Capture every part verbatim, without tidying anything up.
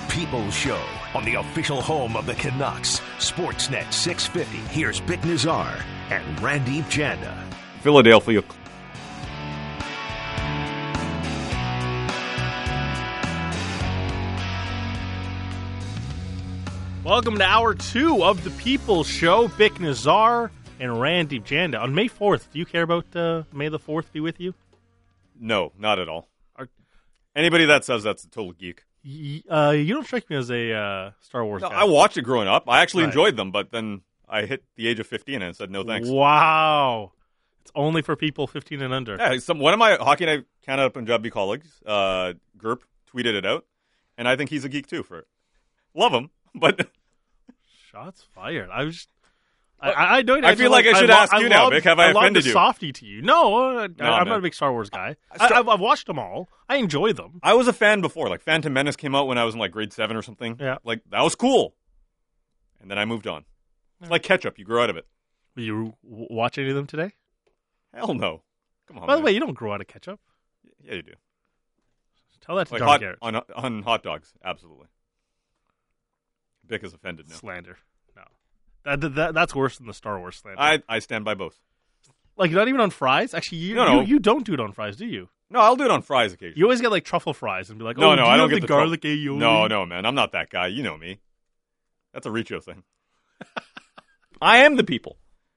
People's Show on the official home of the Canucks, Sportsnet six fifty. Here's Bik Nazar and Randeep Janda. Philadelphia. Welcome to hour two of the People's Show. Bik Nazar and Randeep Janda. On May fourth, do you care about uh, May the fourth be with you? No, not at all. Are, Anybody that says that's a total geek. y- uh, you don't strike me as a uh, Star Wars No, guy. I watched it growing up. I actually Right. enjoyed them, but then I hit the age of fifteen and said no thanks. Wow. It's only for people fifteen and under. Yeah, some, one of my Hockey Night Canada Punjabi colleagues, uh, Gurp, tweeted it out, and I think he's a geek too for it. Love him, but Shots fired. I was. I, I, I don't. I feel like I should lo- ask you now, love- Bik. Have I love offended the you? softie to you? No, uh, No, I, I'm man. not a big Star Wars guy. I- I, I've, I've watched them all. I enjoy them. I was a fan before. Like Phantom Menace came out when I was in like grade seven or something. Yeah. Like that was cool, and then I moved on. It's like ketchup; you grow out of it. Will you w- watch any of them today? Hell no. Come on. By the man. way, you don't grow out of ketchup. Yeah, you do. Tell that to Like John hot, Garrett. on on hot dogs, absolutely. Bik is offended now. Slander. No, that, that that's worse than the Star Wars slander. I, I stand by both. like not even on fries. Actually, you, No, no. you you don't do it on fries, do you? No, I'll do it on fries occasionally. You always get like truffle fries and be like, no, oh, no, do I you don't have get the, the garlic truffle. aioli. No, no, man, I'm not that guy. You know me. That's a Richo thing. I am the people.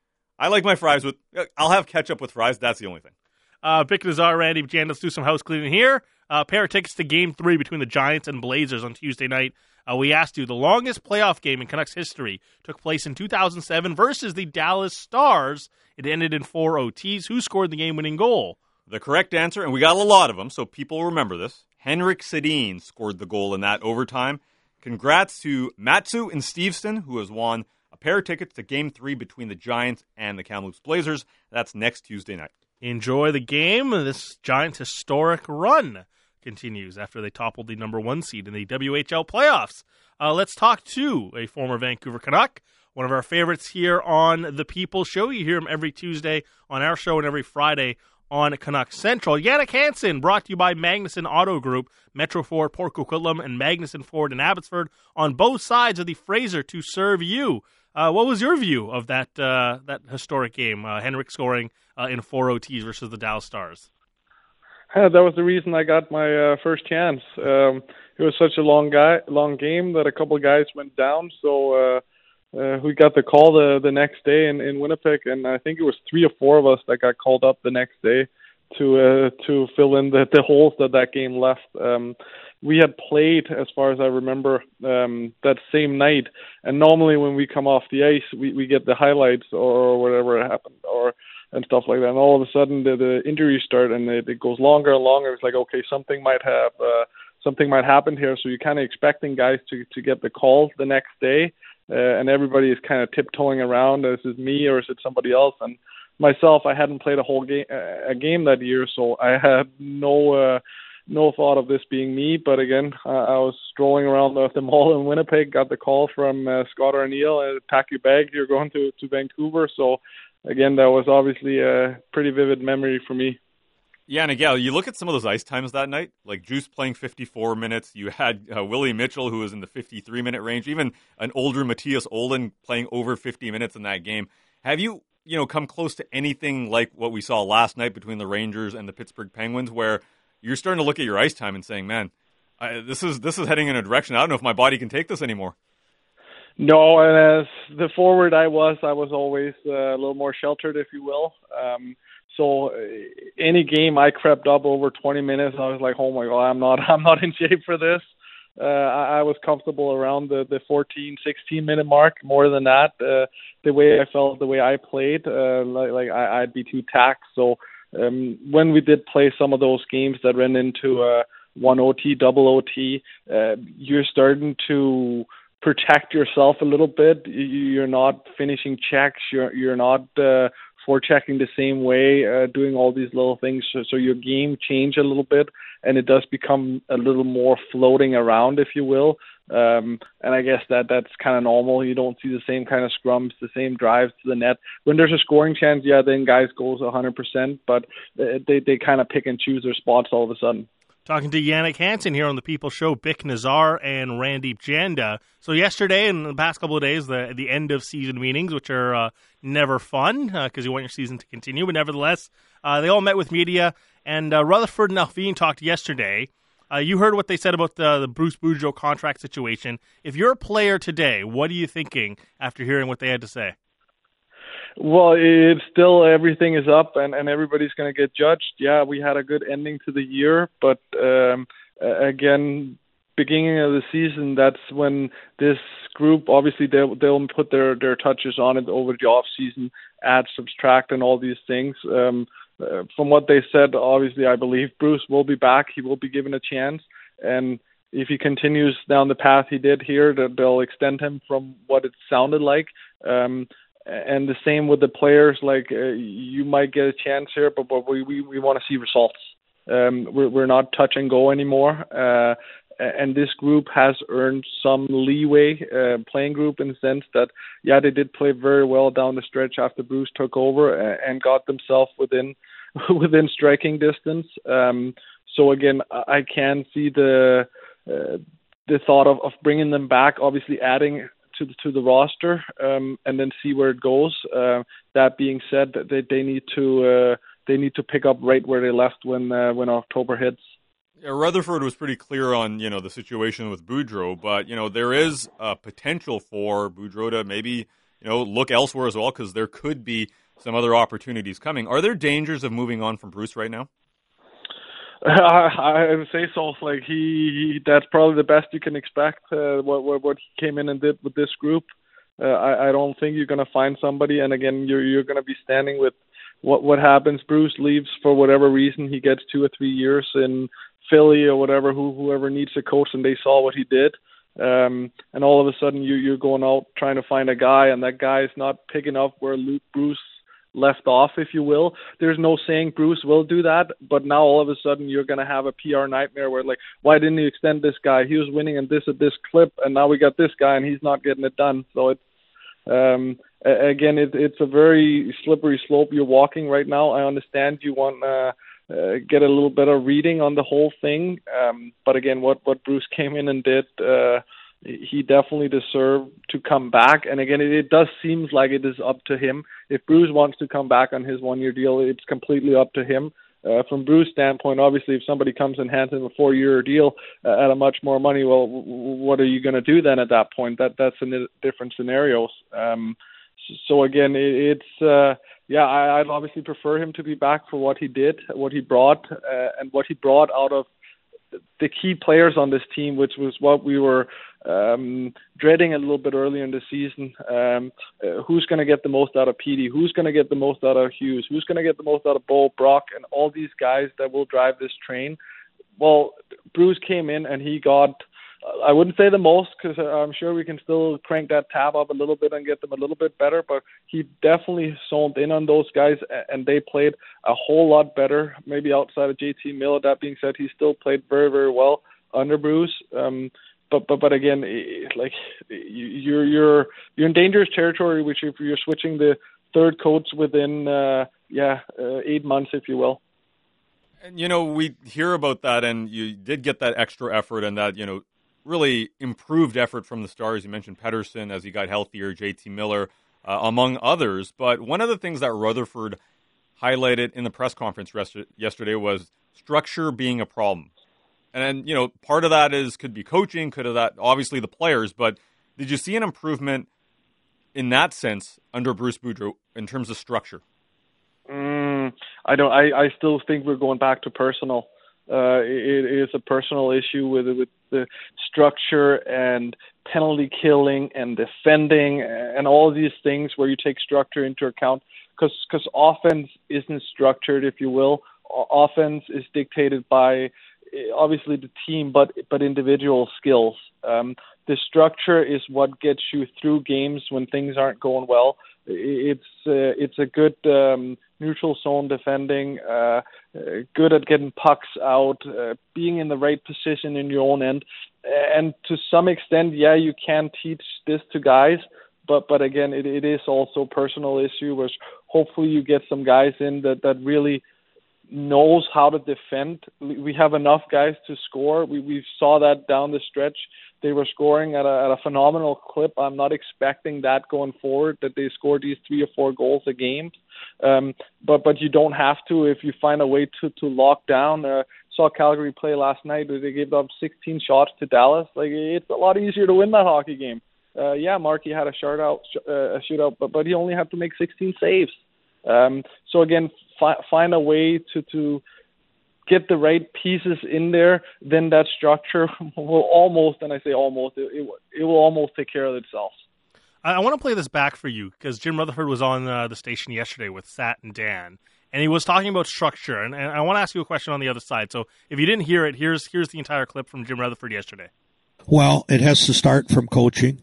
I like my fries with. I'll have ketchup with fries. That's the only thing. Uh, Bik Nazar, Randy Jan, let's do some house cleaning here. Uh, pair of tickets to Game Three between the Giants and Blazers on Tuesday night. Uh, we asked you the longest playoff game in Canucks history took place in two thousand seven versus the Dallas Stars. It ended in four O Ts. Who scored the game-winning goal? The correct answer, and we got a lot of them, so people remember this. Henrik Sedin scored the goal in that overtime. Congrats to Matsu and Steveston, who has won a pair of tickets to Game Three between the Giants and the Kamloops Blazers. That's next Tuesday night. Enjoy the game. This Giants' historic run continues after they toppled the number one seed in the W H L playoffs. Uh, let's talk to a former Vancouver Canuck, one of our favorites here on The People Show. You hear him every Tuesday on our show and every Friday on Canuck Central. Jannik Hansen, brought to you by Magnuson Auto Group, Metro Ford, Port Coquitlam, and Magnuson Ford in Abbotsford, on both sides of the Fraser to serve you. Uh, what was your view of that uh, that historic game, uh, Henrik scoring uh, in four O Ts versus the Dallas Stars? Uh, that was the reason I got my uh, first chance. Um, it was such a long guy, long game that a couple of guys went down, so uh, uh, we got the call the the next day in, in Winnipeg, and I think it was three or four of us that got called up the next day to uh, to fill in the, the holes that that game left. Um, we had played, as far as I remember, um, that same night, and normally when we come off the ice, we, we get the highlights or whatever happened, or and stuff like that. And all of a sudden, the, the injuries start, and it, it goes longer and longer. It's like, okay, something might have uh, something might happen here. So you're kind of expecting guys to to get the calls the next day, uh, and everybody is kind of tiptoeing around. Is it me or is it somebody else? And myself, I hadn't played a whole game a game that year, so I had no uh, no thought of this being me. But again, uh, I was strolling around the, the mall in Winnipeg, got the call from uh, Scott O'Neill, uh, pack your bag, you're going to to Vancouver. So again, that was obviously a pretty vivid memory for me. Yeah, and again, you look at some of those ice times that night, like Juice playing fifty-four minutes. You had uh, Willie Mitchell, who was in the fifty-three minute range. Even an older Matthias Olin playing over fifty minutes in that game. Have you, you know, come close to anything like what we saw last night between the Rangers and the Pittsburgh Penguins, where you're starting to look at your ice time and saying, man, I, this is this is heading in a direction I don't know if my body can take this anymore. No, and as the forward I was, I was always uh, a little more sheltered, if you will. Um, so uh, any game I crept up over twenty minutes, I was like, oh my God, I'm not, I'm not in shape for this. Uh, I, I was comfortable around the, the fourteen, sixteen minute mark. More than that, uh, the way I felt, the way I played, uh, like, like I, I'd be too taxed. So um, when we did play some of those games that ran into uh, one O T, double O T, uh, you're starting to protect yourself a little bit. You're not finishing checks. You're you're not uh, forechecking the same way, uh, doing all these little things. So, so your game change a little bit, and it does become a little more floating around, if you will. Um, and I guess that that's kind of normal. You don't see the same kind of scrums, the same drives to the net. When there's a scoring chance, yeah, then guys goes one hundred percent, but they they kind of pick and choose their spots all of a sudden. Talking to Yannick Hansen here on the People Show, Bick Nazar and Randeep Janda. So yesterday and the past couple of days, the the end of season meetings, which are uh, never fun because uh, you want your season to continue, but nevertheless, uh, they all met with media, and uh, Rutherford and Alvin talked yesterday. Uh, you heard what they said about the, the Bruce Boudreau contract situation. If you're a player today, what are you thinking after hearing what they had to say? Well, it's still everything is up and, and everybody's going to get judged. Yeah, we had a good ending to the year, but um, again, beginning of the season, that's when this group, obviously they'll, they'll put their, their touches on it over the off season, add, subtract, and all these things. Um, uh, from what they said, obviously I believe Bruce will be back. He will be given a chance, and if he continues down the path he did here, that they'll extend him from what it sounded like. Um, And the same with the players, like uh, you might get a chance here, but, but we, we, we want to see results. Um, we're, we're not touch and go anymore. Uh, and this group has earned some leeway, uh, playing group in the sense that, yeah, they did play very well down the stretch after Bruce took over and got themselves within within striking distance. Um, so again, I can see the uh, the thought of, of bringing them back, obviously adding to the, to the roster, um, and then see where it goes. Uh, that being said, they they need to uh, they need to pick up right where they left when uh, when October hits. Yeah, Rutherford was pretty clear on you know the situation with Boudreau, but you know there is a potential for Boudreau to maybe you know look elsewhere as well because there could be some other opportunities coming. Are there dangers of moving on from Bruce right now? I, I would say so. Like he, he, that's probably the best you can expect. Uh, what, what what he came in and did with this group, uh, I, I don't think you're going to find somebody. And again, you're you're going to be standing with what what happens. Bruce leaves for whatever reason. He gets two or three years in Philly or whatever. Who whoever needs a coach, and they saw what he did. Um, and all of a sudden, you you're going out trying to find a guy, and that guy is not picking up where Luke Bruce left off, if you will. There's no saying Bruce will do that, but now all of a sudden you're going to have a P R nightmare where, like, why didn't you extend this guy? He was winning in this at this clip, and now we got this guy, and he's not getting it done. So it's, um, again, it, it's a very slippery slope you're walking right now. I understand you want to uh, get a little bit of reading on the whole thing, um, but again, what, what Bruce came in and did, uh, he definitely deserved to come back. And again, it, it does seem like it is up to him. If Bruce wants to come back on his one-year deal, it's completely up to him. Uh, from Bruce's standpoint, obviously, if somebody comes and hands him a four-year deal uh, at a much more money, well, w- what are you going to do then at that point? That That's in different scenarios. Um, so again, it, it's, uh, yeah, I, I'd obviously prefer him to be back for what he did, what he brought, uh, and what he brought out of the key players on this team, which was what we were um, dreading a little bit earlier in the season. Um, uh, who's going to get the most out of Petey? Who's going to get the most out of Hughes? Who's going to get the most out of Bo, Brock, and all these guys that will drive this train? Well, Bruce came in and he got, I wouldn't say the most because I'm sure we can still crank that tab up a little bit and get them a little bit better, but he definitely zoned in on those guys and they played a whole lot better, maybe outside of J T Miller. That being said, he still played very, very well under Bruce. Um, but, but, but again, like you're, you're, you're in dangerous territory, which if you're switching the third coach within, uh, yeah, uh, eight months, if you will. And, you know, we hear about that and you did get that extra effort and that, you know, really improved effort from the stars. You mentioned Pettersson as he got healthier, J T Miller, uh, among others. But one of the things that Rutherford highlighted in the press conference rest- yesterday was structure being a problem. And, you know, part of that is could be coaching, could have that obviously the players. But did you see an improvement in that sense under Bruce Boudreau in terms of structure? Mm, I don't. I, I still think we're going back to personal. Uh, it, it is a personal issue with with the structure and penalty killing and defending and all of these things where you take structure into account. Because because offense isn't structured, if you will. O- offense is dictated by obviously the team, but but individual skills. Um, the structure is what gets you through games when things aren't going well. It's uh, it's a good um, neutral zone defending, uh, uh, good at getting pucks out, uh, being in the right position in your own end, and to some extent, yeah, you can teach this to guys, but but again, it, it is also a personal issue, which hopefully you get some guys in that that really knows how to defend. We have enough guys to score. We we saw that down the stretch. They were scoring at a, at a phenomenal clip. I'm not expecting that going forward, that they score these three or four goals a game. Um, but but you don't have to if you find a way to, to lock down. Uh, saw Calgary play last night where they gave up sixteen shots to Dallas. Like, it's a lot easier to win that hockey game. Uh, yeah, Markey had a shutout, uh, a shootout, but, but he only had to make sixteen saves. Um, so again, fi- find a way to, to get the right pieces in there, then that structure will almost, and I say almost, it, it, it will almost take care of itself. I, I want to play this back for you because Jim Rutherford was on uh, the station yesterday with Sat and Dan, and he was talking about structure, and, and I want to ask you a question on the other side. So if you didn't hear it, here's here's the entire clip from Jim Rutherford yesterday. Well, it has to start from coaching,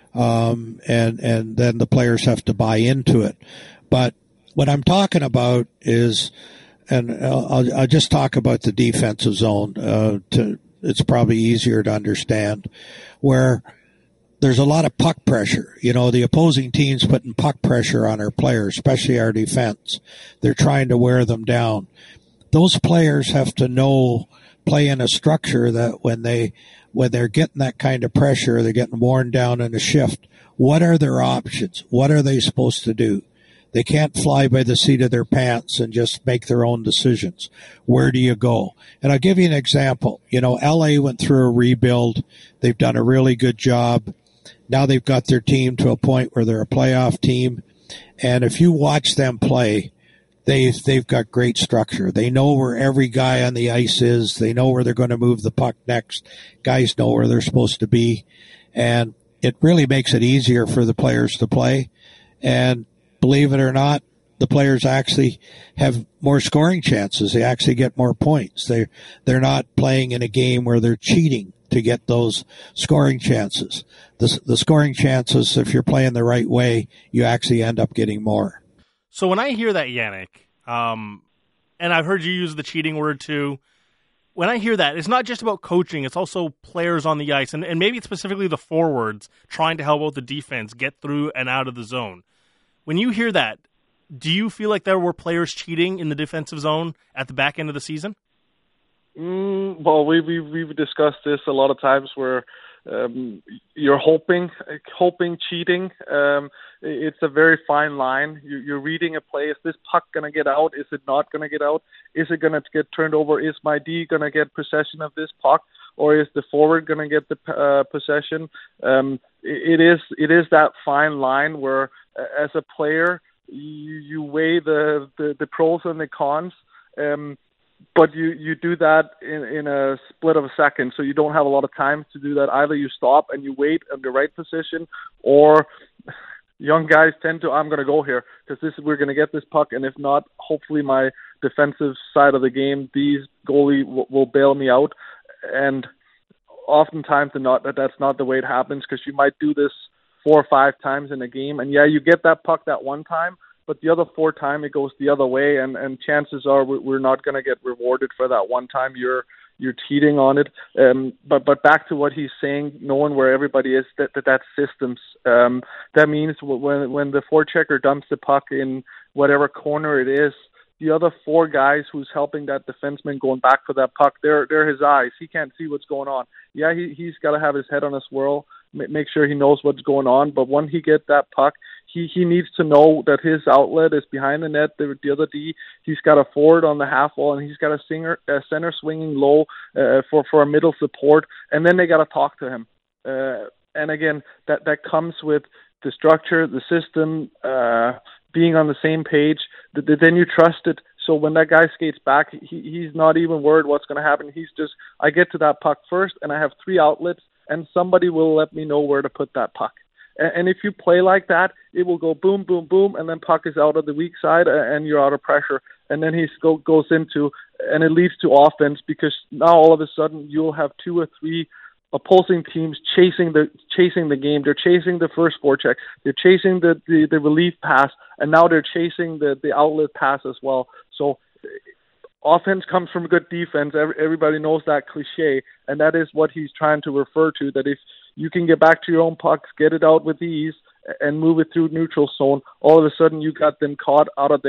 um, and and then the players have to buy into it. But what I'm talking about is, and I'll, I'll just talk about the defensive zone. Uh, to it's probably easier to understand, where there's a lot of puck pressure. You know, the opposing team's putting puck pressure on our players, especially our defense. They're trying to wear them down. Those players have to know, play in a structure that when they when they're getting that kind of pressure, they're getting worn down in a shift. What are their options? What are they supposed to do? They can't fly by the seat of their pants and just make their own decisions. Where do you go? And I'll give you an example. You know, L A went through a rebuild. They've done a really good job. Now they've got their team to a point where they're a playoff team. And if you watch them play, they, they've got great structure. They know where every guy on the ice is. They know where they're going to move the puck next. Guys know where they're supposed to be. And it really makes it easier for the players to play. And believe it or not, the players actually have more scoring chances. They actually get more points. They, they're not playing in a game where they're cheating to get those scoring chances. The, the scoring chances, if you're playing the right way, you actually end up getting more. So when I hear that, Yannick, um, and I've heard you use the cheating word too, when I hear that, it's not just about coaching, it's also players on the ice, and, and maybe it's specifically the forwards trying to help out the defense get through and out of the zone. When you hear that, do you feel like there were players cheating in the defensive zone at the back end of the season? Mm, well, we, we, we've discussed this a lot of times where um, you're hoping, hoping cheating. Um, it's a very fine line. You, you're reading a play. Is this puck going to get out? Is it not going to get out? Is it going to get turned over? Is my D going to get possession of this puck? Or is the forward going to get the uh, possession? Um, it, it is it is that fine line where, uh, as a player, you, you weigh the, the, the pros and the cons, um, but you, you do that in, in a split of a second, so you don't have a lot of time to do that. Either you stop and you wait in the right position, or young guys tend to, I'm going to go here because this we're going to get this puck, and if not, hopefully my defensive side of the game, these goalie will, will bail me out. And oftentimes not, that that's not the way it happens, because you might do this four or five times in a game. And, yeah, you get that puck that one time, but the other four time it goes the other way, and, and chances are we're not going to get rewarded for that one time you're you're cheating on it. Um, but but back to what he's saying, knowing where everybody is, that, that that's systems. Um, that means when when the forechecker dumps the puck in whatever corner it is, the other four guys who's helping that defenseman going back for that puck, they're, they're his eyes. He can't see what's going on. Yeah, he, he's got to have his head on a swirl, make sure he knows what's going on. But when he gets that puck, he, he needs to know that his outlet is behind the net. The, the other D, he's got a forward on the half wall, and he's got a, singer, a center swinging low uh, for, for a middle support. And then they got to talk to him. Uh, and again, that, that comes with the structure, the system, uh, being on the same page, then you trust it. So when that guy skates back, he, he's not even worried what's going to happen. He's just, I get to that puck first, and I have three outlets, and somebody will let me know where to put that puck. And, and if you play like that, it will go boom, boom, boom, and then puck is out of the weak side, and you're out of pressure. And then he go, goes into, and it leads to offense, because now all of a sudden you'll have two or three opposing teams chasing the chasing the game. They're chasing the first forecheck. They're chasing the, the, the relief pass, and now they're chasing the, the outlet pass as well. So offense comes from good defense. Every, everybody knows that cliche, and that is what he's trying to refer to, that if you can get back to your own pucks, get it out with ease, and move it through neutral zone, all of a sudden you got them caught out of there,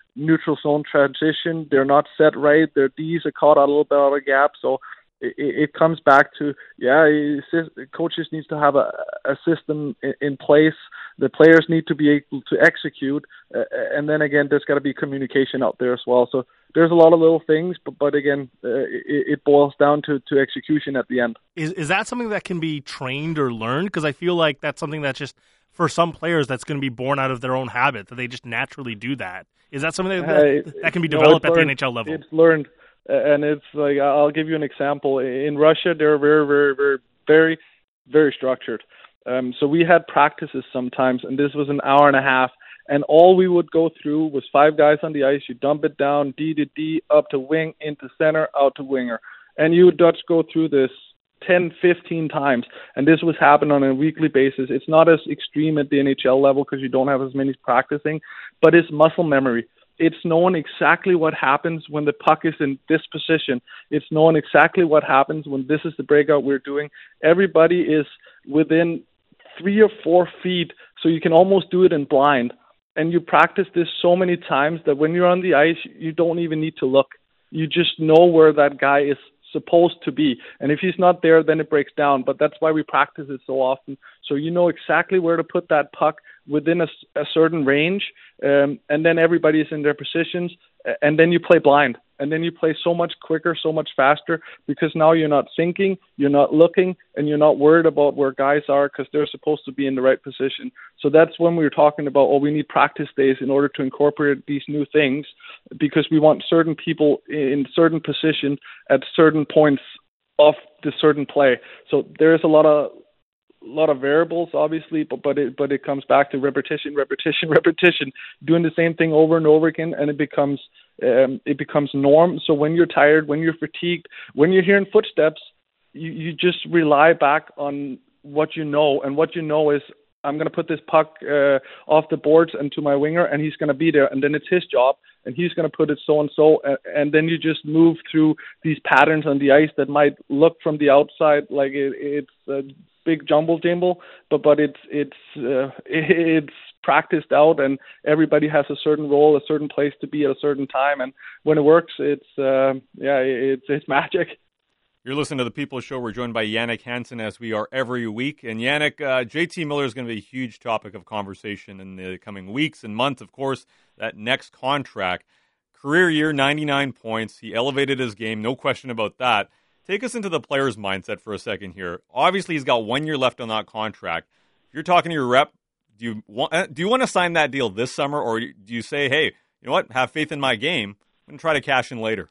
neutral zone transition. They're not set right. Their D's are caught out a little bit out of gap. So it, it comes back to, yeah, coaches needs to have a, a system in, in place. The players need to be able to execute. Uh, and then again, there's got to be communication out there as well. So there's a lot of little things, but, but again, uh, it, it boils down to, to execution at the end. Is is that something that can be trained or learned? Because I feel like that's something that's just, for some players, that's going to be born out of their own habit, that they just naturally do that. Is that something that, uh, that can be developed no, at learned. the N H L level? It's learned, and it's like, I'll give you an example. In Russia, they're very, very, very, very, very structured. Um, so we had practices sometimes, and this was an hour and a half, and all we would go through was five guys on the ice. You dump it down, D to D, up to wing, into center, out to winger. And you would just go through this ten, fifteen times, and this was happening on a weekly basis. It's not as extreme at the N H L level because you don't have as many practicing, but it's muscle memory. It's knowing exactly what happens when the puck is in this position. It's knowing exactly what happens when this is the breakout we're doing. Everybody is within three or four feet, so you can almost do it in blind. And you practice this so many times that when you're on the ice, you don't even need to look. You just know where that guy is supposed to be. And if he's not there, then it breaks down. But that's why we practice it so often. So you know exactly where to put that puck within a, a certain range. Um, and then everybody's in their positions. And then you play blind. And then you play so much quicker, so much faster, because now you're not thinking, you're not looking, and you're not worried about where guys are because they're supposed to be in the right position. So that's when we were talking about, oh, we need practice days in order to incorporate these new things, because we want certain people in certain positions at certain points of the certain play. So there's a lot of a lot of variables, obviously, but but it but it comes back to repetition, repetition, repetition, doing the same thing over and over again, and it becomes um, it becomes norm. So when you're tired, when you're fatigued, when you're hearing footsteps, you, you just rely back on what you know, and what you know is, I'm going to put this puck uh, off the boards and to my winger, and he's going to be there, and then it's his job, and he's going to put it so and so, and, and then you just move through these patterns on the ice that might look from the outside like it, it's a big jumble jumble, but but it's it's uh, it's practiced out, and everybody has a certain role, a certain place to be at a certain time, and when it works, it's uh, yeah, it's it's magic. You're listening to The People's Show. We're joined by Jannik Hansen, as we are every week. And Jannik, uh, J T Miller is going to be a huge topic of conversation in the coming weeks and months. Of course, that next contract. Career year, ninety-nine points. He elevated his game, no question about that. Take us into the player's mindset for a second here. Obviously, he's got one year left on that contract. If you're talking to your rep, do you want, do you want to sign that deal this summer, or do you say, hey, you know what, have faith in my game, I'm going to try to cash in later?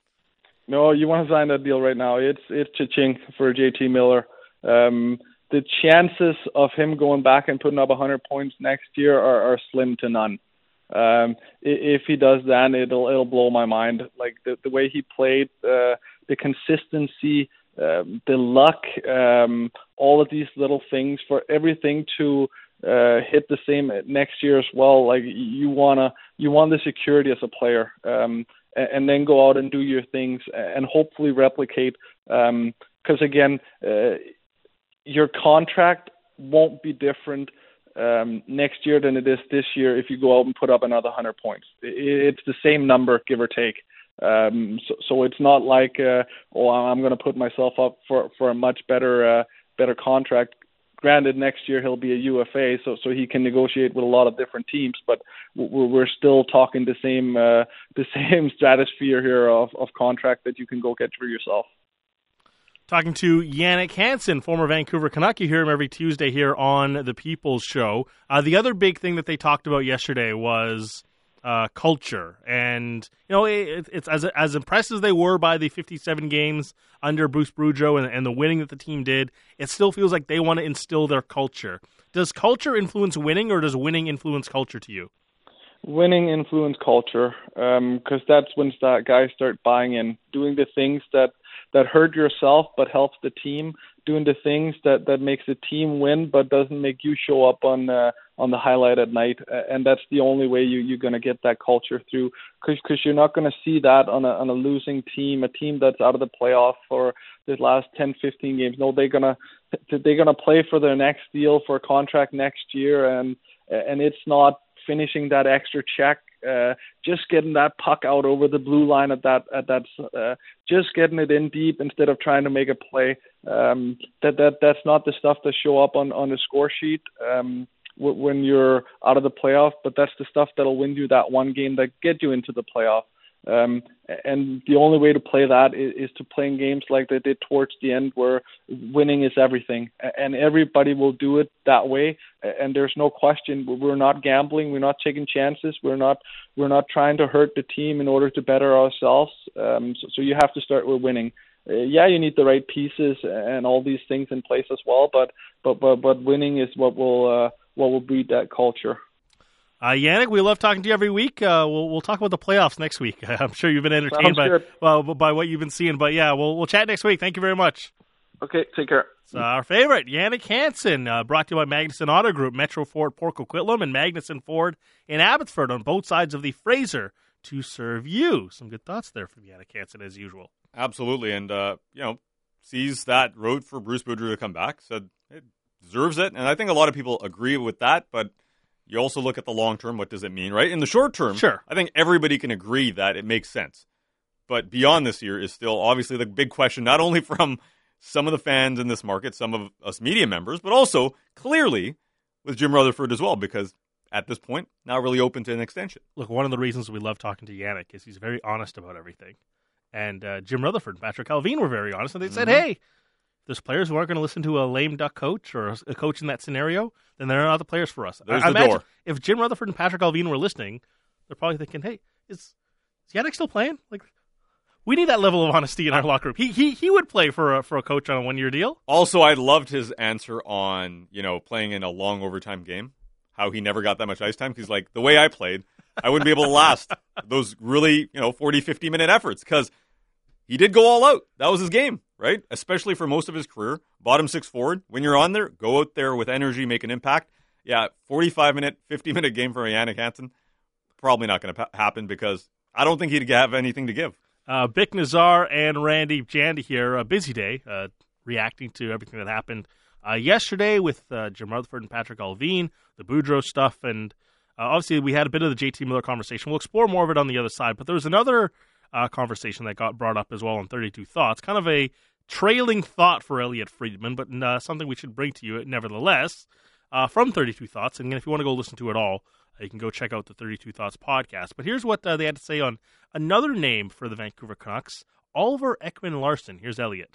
No, you want to sign that deal right now. It's it's cha-ching for J T Miller. Um, the chances of him going back and putting up one hundred points next year are, are slim to none. Um, if he does that, it'll it'll blow my mind. Like the the way he played, uh, the consistency, um, the luck, um, all of these little things for everything to uh, hit the same next year as well. Like you wanna you want the security as a player. Um, and then go out and do your things and hopefully replicate. Because, um, again, uh, your contract won't be different um, next year than it is this year if you go out and put up another one hundred points. It's the same number, give or take. Um, so, so it's not like, uh, oh, I'm going to put myself up for, for a much better uh, better contract. Granted, next year he'll be a U F A, so so he can negotiate with a lot of different teams. But we're, we're still talking the same uh, the same stratosphere here of, of contract that you can go get for yourself. Talking to Jannik Hansen, former Vancouver Canuck. You hear him every Tuesday here on The People's Show. Uh, the other big thing that they talked about yesterday was uh, culture, and you know it, it's as as impressed as they were by the fifty-seven games under Bruce Boudreau and, and the winning that the team did. It still feels like they want to instill their culture. Does culture influence winning, or does winning influence culture to you? Winning influence culture, because um, that's when start, guys start buying in, doing the things that, that hurt yourself but helps the team, doing the things that, that makes the team win but doesn't make you show up on uh, on the highlight at night. And that's the only way you, you're going to get that culture through, because you're not going to see that on a, on a losing team, a team that's out of the playoff for the last ten, fifteen games. No, they're going to they're going to play for their next deal, for a contract next year, and and it's not finishing that extra check, uh, just getting that puck out over the blue line at that at that, uh, just getting it in deep instead of trying to make a play. Um, that that that's not the stuff that show up on on the score sheet um, w- when you're out of the playoff, but that's the stuff that'll win you that one game that get you into the playoff. Um, and the only way to play that is, is to play in games like they did towards the end, where winning is everything, and everybody will do it that way. And there's no question. We're not gambling. We're not taking chances. We're not. We're not trying to hurt the team in order to better ourselves. Um, so, so you have to start with winning. Uh, yeah, you need the right pieces and all these things in place as well. But but but but winning is what will uh, what will breed that culture. Uh, Yannick, we love talking to you every week. Uh, we'll we'll talk about the playoffs next week. I'm sure you've been entertained by well, by what you've been seeing. But yeah, we'll we'll chat next week. Thank you very much. Okay, take care. So our favorite, Yannick Hansen, uh, brought to you by Magnuson Auto Group, Metro Ford, Port Coquitlam, and Magnuson Ford in Abbotsford on both sides of the Fraser to serve you. Some good thoughts there from Yannick Hansen, as usual. Absolutely, and uh, you know, sees that road for Bruce Boudreau to come back, said it deserves it, and I think a lot of people agree with that, but you also look at the long term. What does it mean, right? In the short term, sure. I think everybody can agree that it makes sense. But beyond this year is still obviously the big question, not only from some of the fans in this market, some of us media members, but also clearly with Jim Rutherford as well, because at this point, now really open to an extension. Look, one of the reasons we love talking to Yannick is he's very honest about everything. And uh, Jim Rutherford and Patrick Allvin were very honest, and they said, Mm-hmm. hey, there's players who aren't going to listen to a lame duck coach or a coach in that scenario, then they're not the players for us. There's I, the I door. If Jim Rutherford and Patrick Allvin were listening, they're probably thinking, hey, is, is Yannick still playing? Like, we need that level of honesty in our locker room. He he he would play for a, for a coach on a one-year deal. Also, I loved his answer on, you know, playing in a long overtime game, how he never got that much ice time. He's like, the way I played, I wouldn't be able to last those really, you know, forty, fifty-minute efforts because he did go all out. That was his game, right? Especially for most of his career. Bottom six forward. When you're on there, go out there with energy, make an impact. Yeah, forty-five-minute, fifty-minute game for Yannick Hansen, probably not going to pa- happen because I don't think he'd have anything to give. Uh, Bick Nazar and Randy Jandy here. A busy day, uh, reacting to everything that happened uh, yesterday with uh, Jim Rutherford and Patrick Allvin, the Boudreau stuff, and uh, obviously we had a bit of the J T Miller conversation. We'll explore more of it on the other side, but there was another uh, conversation that got brought up as well on thirty-two Thoughts, kind of a trailing thought for Elliot Friedman, but uh, something we should bring to you nevertheless uh, from thirty-two Thoughts. And if you want to go listen to it all, you can go check out the thirty-two Thoughts podcast. But here's what uh, they had to say on another name for the Vancouver Canucks, Oliver Ekman-Larsson. Here's Elliot.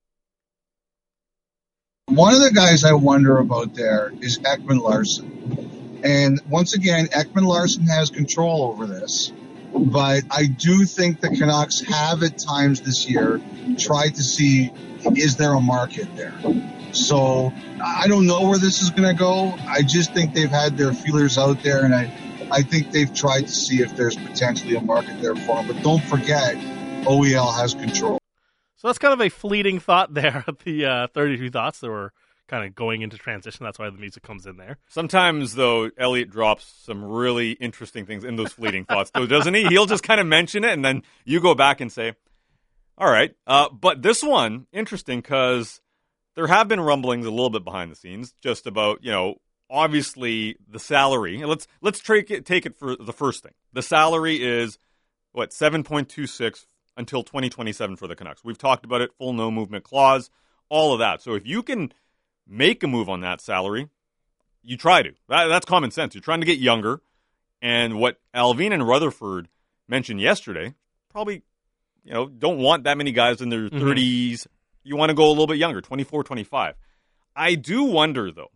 One of the guys I wonder about there is Ekman-Larsson. And once again, Ekman-Larsson has control over this. But I do think the Canucks have at times this year tried to see, is there a market there? So I don't know where this is going to go. I just think they've had their feelers out there, and I, I think they've tried to see if there's potentially a market there for them. But don't forget, O E L has control. So that's kind of a fleeting thought there at the uh, thirty-two Thoughts that were kind of going into transition. That's why the music comes in there. Sometimes, though, Elliot drops some really interesting things in those fleeting thoughts, though, doesn't he? He'll just kind of mention it, and then you go back and say, all right. Uh, but this one, interesting, because there have been rumblings a little bit behind the scenes just about, you know, obviously the salary. Let's let's take it, take it for the first thing. The salary is, what, seven point two six until twenty twenty-seven for the Canucks. We've talked about it, full no movement clause, all of that. So if you can make a move on that salary, you try to. That, that's common sense. You're trying to get younger. And what Allvin and Rutherford mentioned yesterday, probably, you know, don't want that many guys in their mm-hmm. thirties. You want to go a little bit younger, twenty-four, twenty-five. I do wonder, though,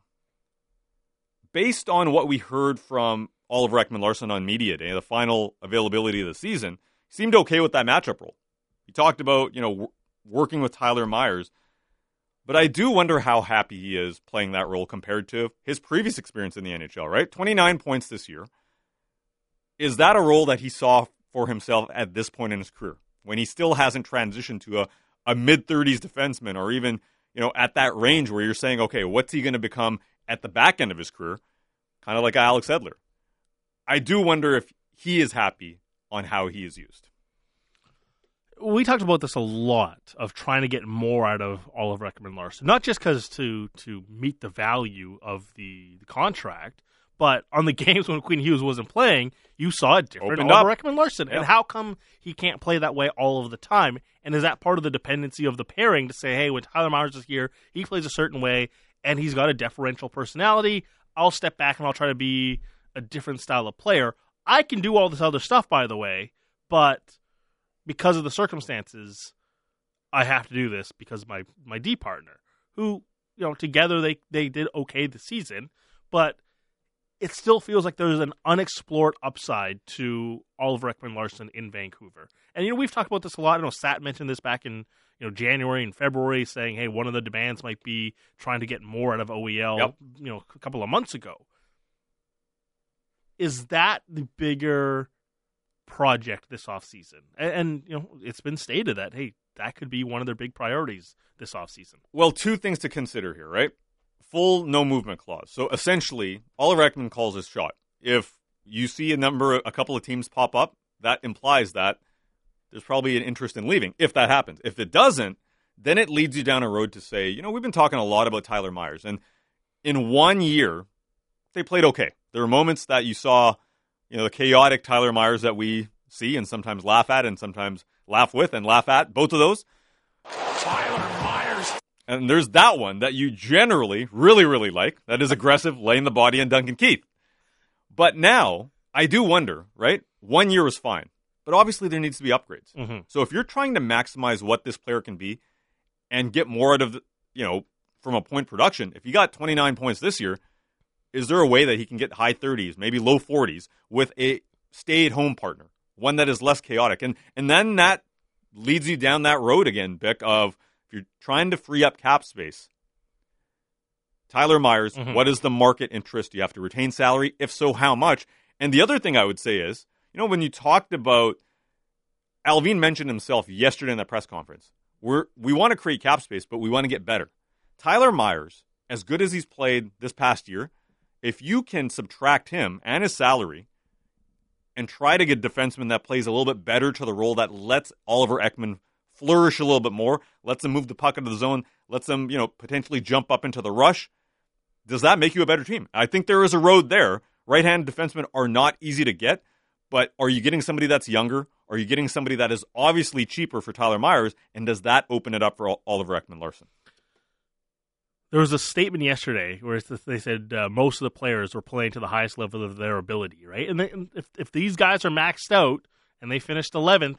based on what we heard from Oliver Ekman-Larsson on Media Day, the final availability of the season, seemed okay with that matchup role. He talked about, you know, w- working with Tyler Myers. But I do wonder how happy he is playing that role compared to his previous experience in the N H L, right? twenty-nine points this year. Is that a role that he saw for himself at this point in his career, when he still hasn't transitioned to a, a mid-thirties defenseman, or even, you know, at that range where you're saying, okay, what's he going to become at the back end of his career? Kind of like Alex Edler. I do wonder if he is happy on how he is used. We talked about this a lot, of trying to get more out of Oliver Ekman-Larsson, not just because to to meet the value of the, the contract, But on the games when Quinn Hughes wasn't playing, you saw a different Opened Oliver up. Ekman-Larsson. Yeah. And how come he can't play that way all of the time? And is that part of the dependency of the pairing to say, hey, when Tyler Myers is here, he plays a certain way, and he's got a deferential personality. I'll step back and I'll try to be a different style of player. I can do all this other stuff, by the way, but because of the circumstances, I have to do this because my my D partner, who, you know, together they, they did okay this season, but it still feels like there's an unexplored upside to Oliver Ekman-Larsson in Vancouver. And, you know, we've talked about this a lot. I know Sat mentioned this back in, you know, January and February, saying, hey, one of the demands might be trying to get more out of O E L, Yep. you know, a couple of months ago. Is that the bigger project this offseason? And, and, you know, it's been stated that, hey, that could be one of their big priorities this offseason. Well, two things to consider here, right? Full no movement clause. So essentially, Oliver Ekman calls his shot. If you see a number, a couple of teams pop up, that implies that there's probably an interest in leaving, if that happens. If it doesn't, then it leads you down a road to say, you know, we've been talking a lot about Tyler Myers. And in one year, they played okay. There were moments that you saw, you know, the chaotic Tyler Myers that we see and sometimes laugh at and sometimes laugh with and laugh at, both of those. Tyler Myers. And there's that one that you generally really, really like. That is aggressive, laying the body on Duncan Keith. But now, I do wonder, right? One year was fine. But obviously there needs to be upgrades. Mm-hmm. So if you're trying to maximize what this player can be and get more out of, the, you know, from a point production, if you got twenty-nine points this year, is there a way that he can get high thirties, maybe low forties with a stay-at-home partner, one that is less chaotic? And and then that leads you down that road again, Bick, of if you're trying to free up cap space, Tyler Myers, Mm-hmm. what is the market interest? Do you have to retain salary? If so, how much? And the other thing I would say is, you know, when you talked about, Alvin mentioned himself yesterday in the press conference, we're, we want to create cap space, but we want to get better. Tyler Myers, as good as he's played this past year, if you can subtract him and his salary and try to get a defenseman that plays a little bit better to the role that lets Oliver Ekman flourish a little bit more, lets him move the puck into the zone, lets him, you know, potentially jump up into the rush, does that make you a better team? I think there is a road there. Right-handed defensemen are not easy to get, but are you getting somebody that's younger? Are you getting somebody that is obviously cheaper for Tyler Myers? And does that open it up for Oliver Ekman-Larsson? There was a statement yesterday where they said uh, most of the players were playing to the highest level of their ability, right? And, they, and if if these guys are maxed out and they finished eleventh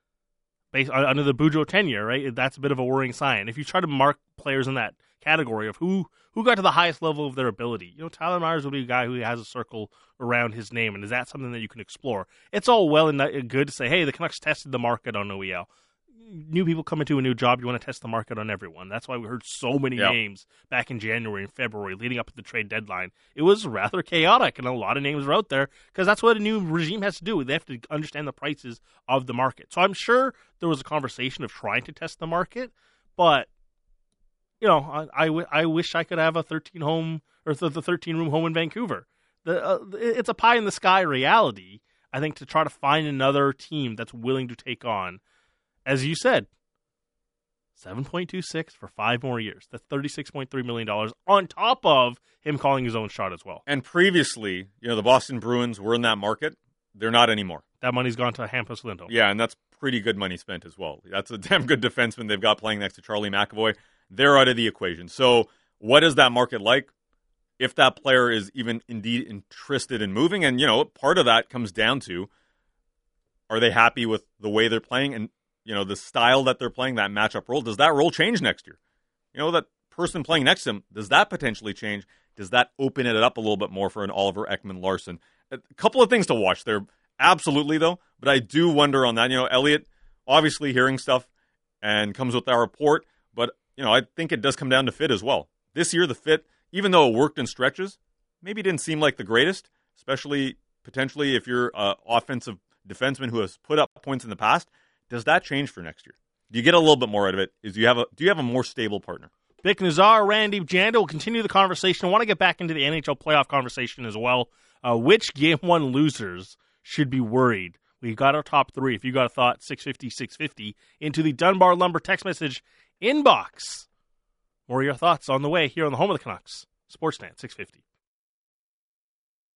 based on, under the Boudreau tenure, right, that's a bit of a worrying sign. If you try to mark players in that category of who who got to the highest level of their ability, you know, Tyler Myers will be a guy who has a circle around his name, and is that something that you can explore? It's all well and good to say, hey, the Canucks tested the market on O E L. New people come into a new job, you want to test the market on everyone. That's why we heard so many Yep. names back in January and February leading up to the trade deadline. It was rather chaotic, and a lot of names were out there because that's what a new regime has to do. They have to understand the prices of the market. So I'm sure there was a conversation of trying to test the market, but you know, I, I, w- I wish I could have a thirteen home or th- the thirteen room home in Vancouver. The uh, it's a pie in the sky reality, I think, to try to find another team that's willing to take on, as you said, seven point two six for five more years. That's thirty-six point three million dollars on top of him calling his own shot as well. And previously, you know, the Boston Bruins were in that market. They're not anymore. That money's gone to Hampus Lindholm. Yeah, and that's pretty good money spent as well. That's a damn good defenseman they've got playing next to Charlie McAvoy. They're out of the equation. So what is that market like? If that player is even indeed interested in moving, and, you know, part of that comes down to, are they happy with the way they're playing and, you know, the style that they're playing, that matchup role? Does that role change next year? You know, that person playing next to him, does that potentially change? Does that open it up a little bit more for an Oliver Ekman-Larsson? A couple of things to watch there. Absolutely, though. But I do wonder on that. You know, Elliot, obviously hearing stuff and comes with our report. But, you know, I think it does come down to fit as well. This year, the fit, even though it worked in stretches, maybe didn't seem like the greatest, especially potentially if you're an offensive defenseman who has put up points in the past. Does that change for next year? Do you get a little bit more out of it? Is you have a do you have a more stable partner? Vic Nazar, Randy Janda will continue the conversation. I want to get back into the N H L playoff conversation as well. Uh, which game one losers should be worried? We got our top three. If you got a thought, six fifty, six fifty into the Dunbar Lumber text message inbox. More of your thoughts on the way here on the home of the Canucks, Sportsnet six fifty.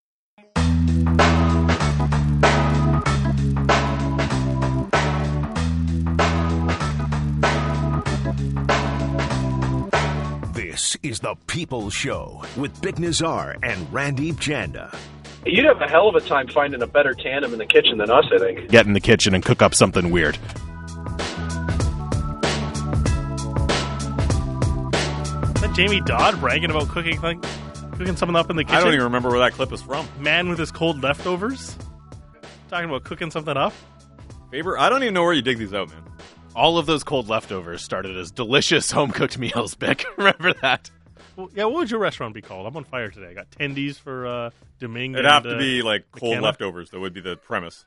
is The People's Show with Bick Nazar and Randeep Janda. You'd have a hell of a time finding a better tandem in the kitchen than us, I think. Get in the kitchen and cook up something weird. Is that Jamie Dodd bragging about cooking like, cooking something up in the kitchen? I don't even remember where that clip is from. Man with his cold leftovers? Talking about cooking something up? Faber, I don't even know where you dig these out, man. All of those cold leftovers started as delicious home-cooked meals, Bick. Remember that? Well, yeah, what would your restaurant be called? I'm on fire today. I got tendies for uh, Domingue. It'd and, have to uh, be like cold McKenna. leftovers. That would be the premise.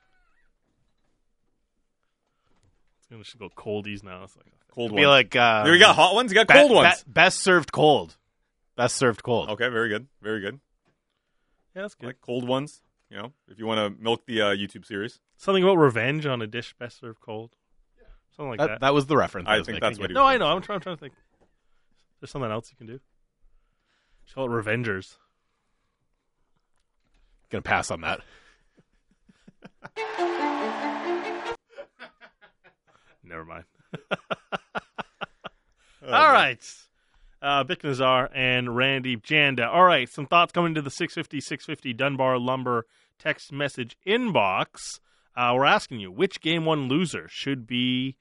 We should go coldies now. It's like Cold Be ones. like uh, There you got hot ones. You got be- cold ones. be- best served cold. Best served cold. Okay, very good. Very good. Yeah, that's good. Like cold ones. You know, if you want to milk the uh, YouTube series. Something about revenge on a dish best served cold. Something like that, that. that was the reference. I was think making. that's what he No, was I know. I'm trying, I'm trying to think. There's something else you can do. Just call it Revengers. Gonna pass on that. Never mind. All right. Uh, Bick Nazar and Randeep Janda. All right, some thoughts coming to the six fifty, six fifty Dunbar Lumber text message inbox. Uh, we're asking you, which game one loser should be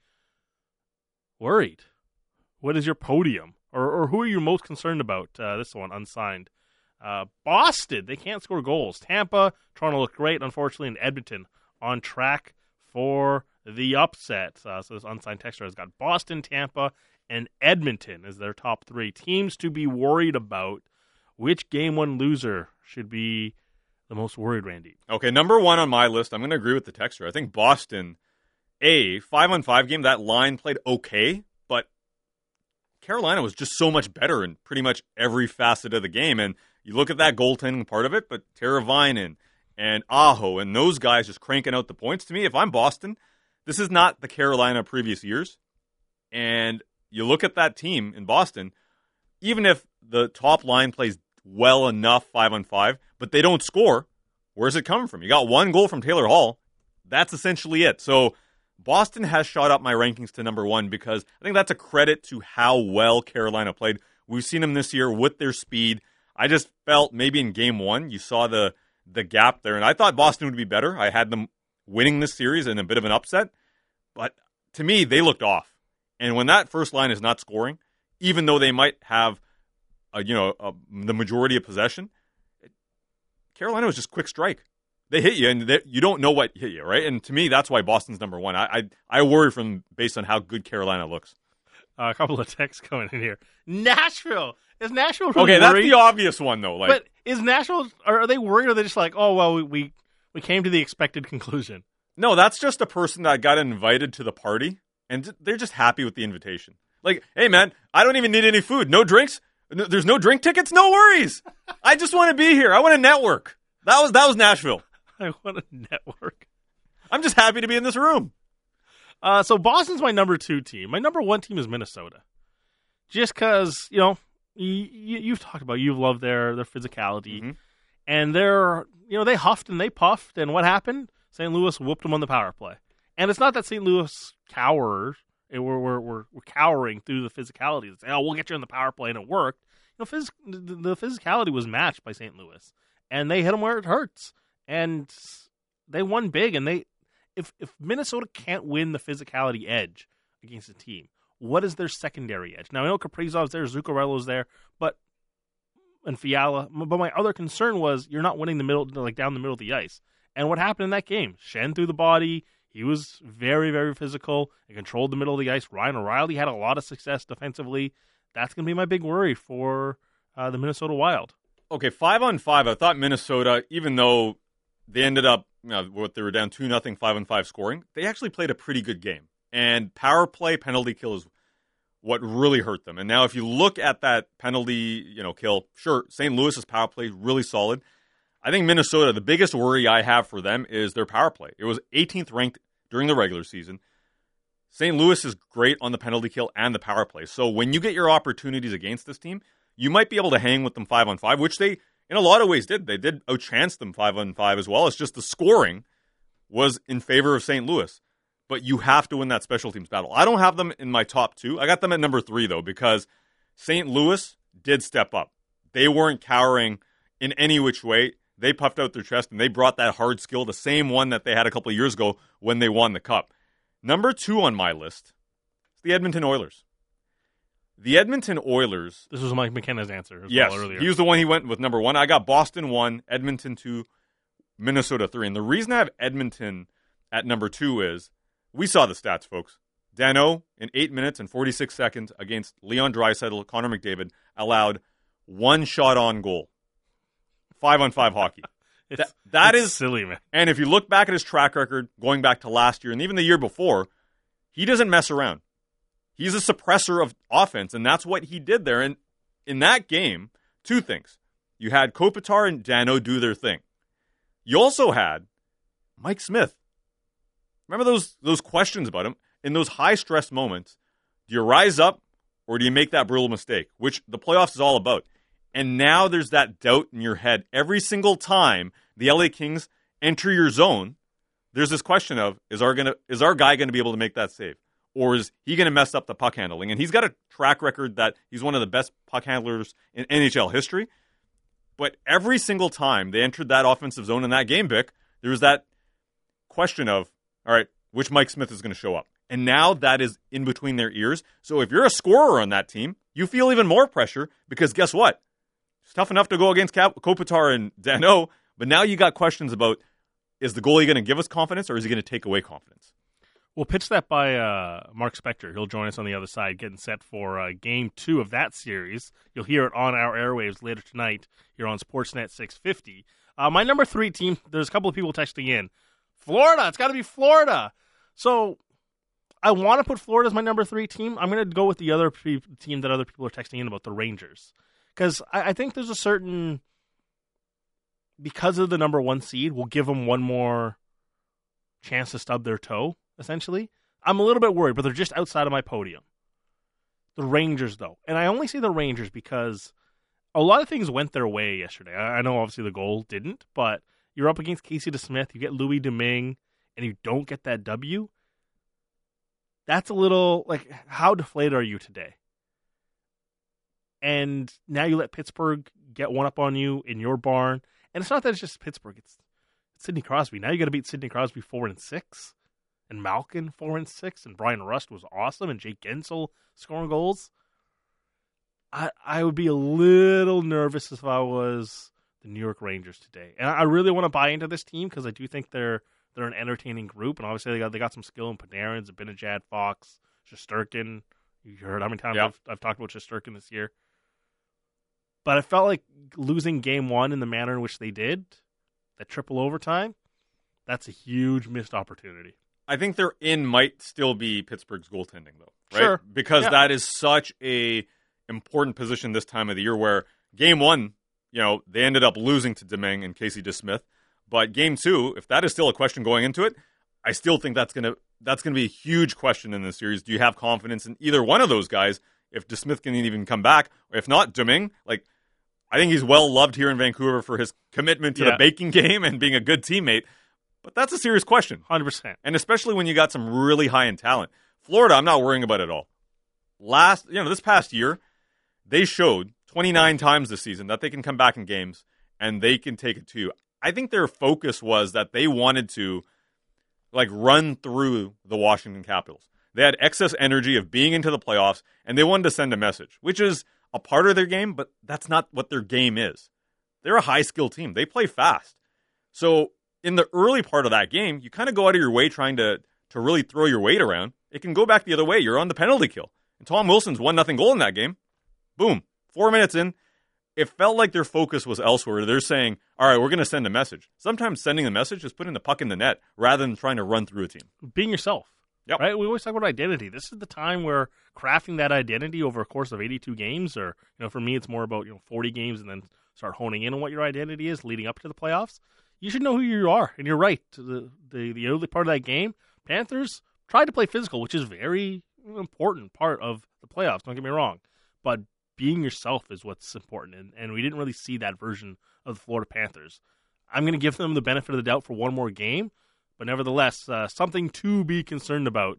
worried? What is your podium? Or, or who are you most concerned about? Uh, this one, unsigned. Uh, Boston, they can't score goals. Tampa, Toronto looked great, unfortunately, and Edmonton on track for the upset. Uh, so this unsigned texter has got Boston, Tampa, and Edmonton as their top three teams to be worried about. Which game one loser should be the most worried, Randy? Okay, number one on my list, I'm going to agree with the texter. I think Boston, a five-on-five game, that line played okay, but Carolina was just so much better in pretty much every facet of the game. And you look at that goaltending part of it, but Teravainen and Aho and those guys just cranking out the points. To me, if I'm Boston, this is not the Carolina of previous years. And you look at that team in Boston, even if the top line plays well enough five on five, but they don't score, where's it coming from? You got one goal from Taylor Hall. That's essentially it. So Boston has shot up my rankings to number one because I think that's a credit to how well Carolina played. We've seen them this year with their speed. I just felt maybe in game one you saw the the gap there, and I thought Boston would be better. I had them winning this series in a bit of an upset, but to me, they looked off. And when that first line is not scoring, even though they might have a, you know a, the majority of possession, Carolina was just quick strike. They hit you, and they, you don't know what hit you, right? And to me, that's why Boston's number one. I I, I worry from based on how good Carolina looks. Uh, a couple of texts coming in here. Nashville is Nashville really Okay, that's worried? the obvious one though. Like, but is Nashville? Are, are they worried, or are they just like, oh well, we, we we came to the expected conclusion? no, that's just a person that got invited to the party, and they're just happy with the invitation. Like, hey man, I don't even need any food, no drinks. No, there's no drink tickets, no worries. I just want to be here. I want to network. That was that was Nashville. I want a network. I'm just happy to be in this room. Uh, so Boston's my number two team. My number one team is Minnesota. Just because, you know, you, you've talked about, you've loved their, their physicality. Mm-hmm. And they're, you know, they huffed and they puffed. And what happened? Saint Louis whooped them on the power play. And it's not that Saint Louis cowers. We're, we're, we're, we're cowering through the physicality. It's, oh, we'll get you on the power play, and it worked. You know, phys- the, the physicality was matched by Saint Louis. And they hit them where it hurts. And they won big, and they if if Minnesota can't win the physicality edge against a team, what is their secondary edge? Now I know Kaprizov's there, Zuccarello's there, but and Fiala. But my other concern was you're not winning the middle, like down the middle of the ice. And what happened in that game? Shen threw the body. He was very, very physical and controlled the middle of the ice. Ryan O'Reilly had a lot of success defensively. That's going to be my big worry for uh, the Minnesota Wild. Okay, five on five. I thought Minnesota, even though they ended up, you know, what they were down two nothing, five on five scoring, they actually played a pretty good game. And power play, penalty kill is what really hurt them. And now, if you look at that penalty, you know, kill, sure, Saint Louis's power play is really solid. I think Minnesota, the biggest worry I have for them is their power play. It was eighteenth ranked during the regular season. Saint Louis is great on the penalty kill and the power play. So when you get your opportunities against this team, you might be able to hang with them five on five, which they, in a lot of ways, did. They did outchance them five on five as well. It's just the scoring was in favor of Saint Louis. But you have to win that special teams battle. I don't have them in my top two. I got them at number three, though, because Saint Louis did step up. They weren't cowering in any which way. They puffed out their chest, and they brought that hard skill, the same one that they had a couple of years ago when they won the Cup. Number two on my list is the Edmonton Oilers. The Edmonton Oilers... This was Mike McKenna's answer as yes, well earlier. He was the one he went with number one. I got Boston one, Edmonton two, Minnesota three. And the reason I have Edmonton at number two is, we saw the stats, folks. Danault, in eight minutes and forty-six seconds against Leon Draisaitl, Connor McDavid, allowed one shot on goal. Five on five hockey. It's, that that it's is silly, man. And if you look back at his track record, going back to last year and even the year before, he doesn't mess around. He's a suppressor of offense, and that's what he did there. And in that game, two things. You had Kopitar and Danault do their thing. You also had Mike Smith. Remember those those questions about him? In those high-stress moments, do you rise up or do you make that brutal mistake, which the playoffs is all about? And now there's that doubt in your head. Every single time the L A Kings enter your zone, there's this question of, is our gonna is our guy going to be able to make that save? Or is he going to mess up the puck handling? And he's got a track record that he's one of the best puck handlers in N H L history. But every single time they entered that offensive zone in that game, Bick, there was that question of, all right, which Mike Smith is going to show up? And now that is in between their ears. So if you're a scorer on that team, you feel even more pressure because guess what? It's tough enough to go against Cap- Kopitar and Danault, but now you got questions about, is the goalie going to give us confidence or is he going to take away confidence? We'll pitch that by uh, Mark Spector. He'll join us on the other side, getting set for uh, game two of that series. You'll hear it on our airwaves later tonight here on Sportsnet six fifty. Uh, my number three team, there's a couple of people texting in. Florida, it's got to be Florida. So I want to put Florida as my number three team. I'm going to go with the other pre- team that other people are texting in about, the Rangers. Because I, I think there's a certain, because of the number one seed, we'll give them one more chance to stub their toe, essentially. I'm a little bit worried, but they're just outside of my podium. The Rangers, though. And I only say the Rangers because a lot of things went their way yesterday. I, I know, obviously, the goal didn't, but you're up against Casey DeSmith, you get Louis Domingue, and you don't get that W. That's a little, like, how deflated are you today? And now you let Pittsburgh get one up on you in your barn. And it's not that it's just Pittsburgh. It's, it's Sidney Crosby. Now you got to beat Sidney Crosby four and six, and Malkin four and six, and Brian Rust was awesome, and Jake Gensel scoring goals. I I would be a little nervous if I was the New York Rangers today, and I really want to buy into this team because I do think they're they're an entertaining group, and obviously they got they got some skill in Panarin, Zibanejad, Fox, Shesterkin. You heard how many times yep. I've, I've talked about Shesterkin this year. But I felt like losing game one in the manner in which they did, that triple overtime, that's a huge missed opportunity. I think their in might still be Pittsburgh's goaltending, though, right? Sure. Because yeah. that is such a important position this time of the year where game one, you know, they ended up losing to Domingue and Casey DeSmith. But game two, if that is still a question going into it, I still think that's gonna that's gonna be a huge question in this series. Do you have confidence in either one of those guys if DeSmith can even come back? Or if not, Domingue, like, I think he's well loved here in Vancouver for his commitment to yeah. the baking game and being a good teammate. But that's a serious question. one hundred percent. And especially when you got some really high-end talent. Florida, I'm not worrying about at all. Last, you know, this past year, they showed twenty-nine times this season that they can come back in games and they can take it to you. I think their focus was that they wanted to, like, run through the Washington Capitals. They had excess energy of being into the playoffs, and they wanted to send a message, which is a part of their game, but that's not what their game is. They're a high-skill team. They play fast. So in the early part of that game, you kind of go out of your way trying to, to really throw your weight around. It can go back the other way. You're on the penalty kill. And Tom Wilson's one nothing goal in that game. Boom. Four minutes in, it felt like their focus was elsewhere. They're saying, all right, we're going to send a message. Sometimes sending the message is putting the puck in the net rather than trying to run through a team. Being yourself. Yep. Right? We always talk about identity. This is the time where crafting that identity over a course of eighty-two games, or, you know, for me, it's more about, you know, forty games and then start honing in on what your identity is leading up to the playoffs. You should know who you are. And you're right. The, the, the early part of that game, Panthers tried to play physical, which is very important part of the playoffs. Don't get me wrong. But being yourself is what's important. And, and we didn't really see that version of the Florida Panthers. I'm going to give them the benefit of the doubt for one more game. But nevertheless, uh, something to be concerned about